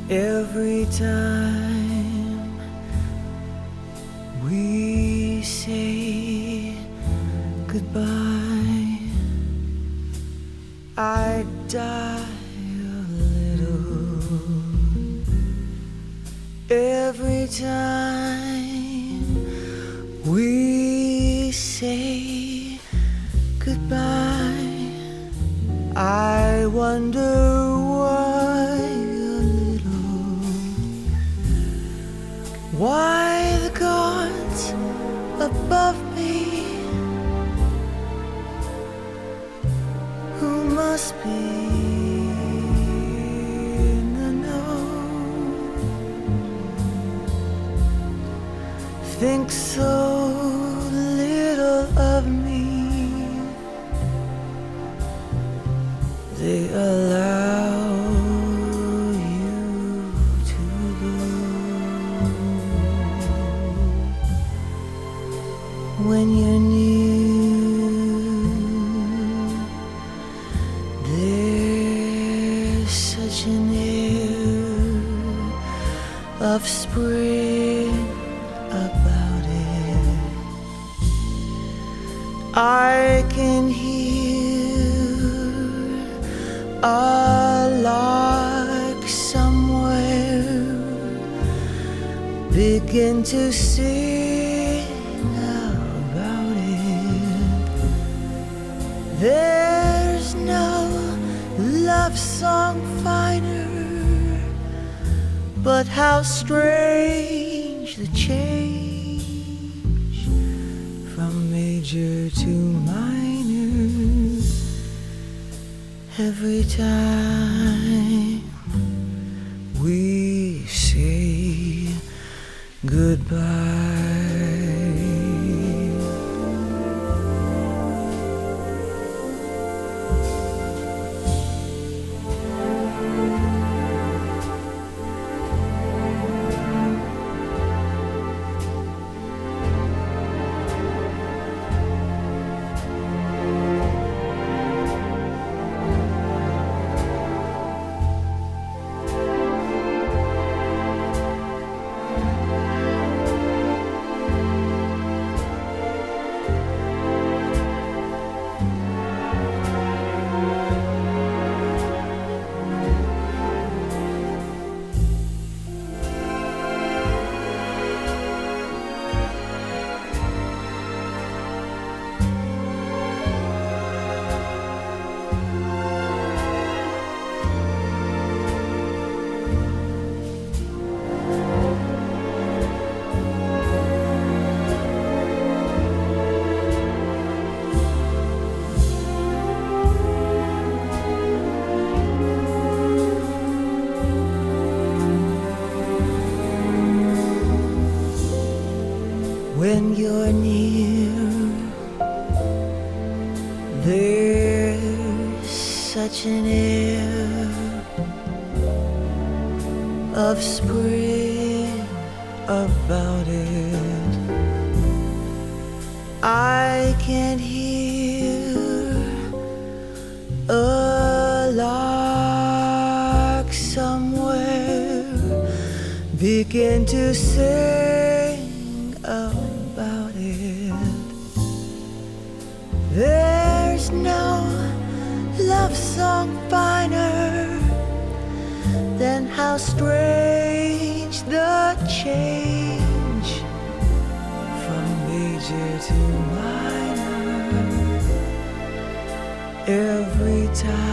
Every time we say goodbye, I die a little. Every time we say goodbye, I wonder why the gods above me, who must be in the know, think so little of me, they allow when you're near. There's such an air of spring about it. I can hear a lark somewhere begin to sing. There's no love song finer, but how strange the change from major to minor every time we say goodbye. When you're near, there's such an air of spring about it. I can hear a lark somewhere begin to sing about it. There's no love song finer than how strange the change from major to minor every time